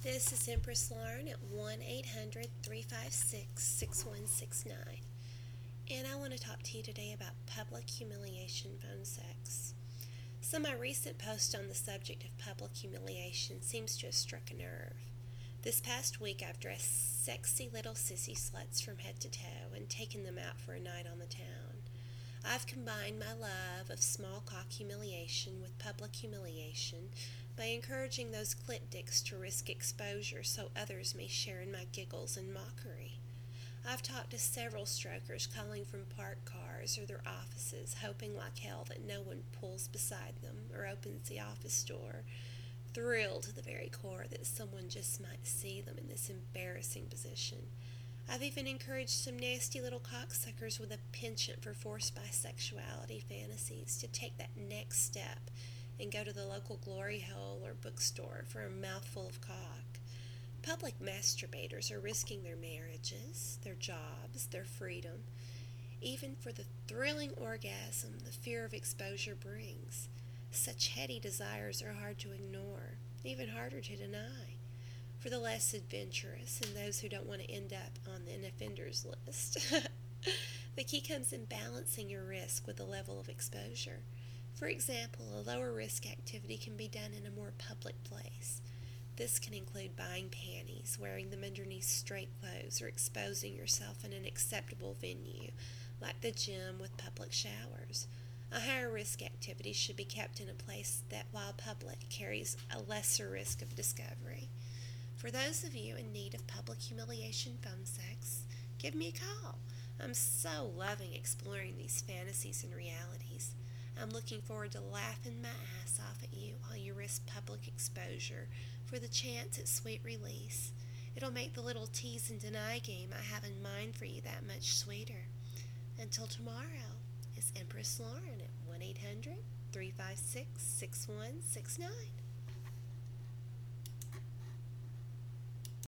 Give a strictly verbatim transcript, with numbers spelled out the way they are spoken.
This is Empress Lauren at one eight hundred three five six six one six nine. And I want to talk to you today about public humiliation phone sex. So, my recent post on the subject of public humiliation seems to have struck a nerve. This past week, I've dressed sexy little sissy sluts from head to toe and taken them out for a night on the town. I've combined my love of small cock humiliation with public humiliation by encouraging those clit dicks to risk exposure so others may share in my giggles and mockery. I've talked to several strokers calling from parked cars or their offices, hoping like hell that no one pulls beside them or opens the office door, thrilled to the very core that someone just might see them in this embarrassing position. I've even encouraged some nasty little cocksuckers with a penchant for forced bisexuality fantasies to take that next step and go to the local glory hole or bookstore for a mouthful of cock. Public masturbators are risking their marriages, their jobs, their freedom, even for the thrilling orgasm the fear of exposure brings. Such heady desires are hard to ignore, even harder to deny. For the less adventurous and those who don't want to end up on the offenders list, the key comes in balancing your risk with the level of exposure. For example, a lower risk activity can be done in a more public place. This can include buying panties, wearing them underneath straight clothes, or exposing yourself in an acceptable venue, like the gym with public showers. A higher risk activity should be kept in a place that, while public, carries a lesser risk of discovery. For those of you in need of public humiliation phone sex, give me a call. I'm so loving exploring these fantasies and realities. I'm looking forward to laughing my ass off at you while you risk public exposure for the chance at sweet release. It'll make the little tease and deny game I have in mind for you that much sweeter. Until tomorrow, it's Empress Lauren at one eight hundred three five six six one six nine.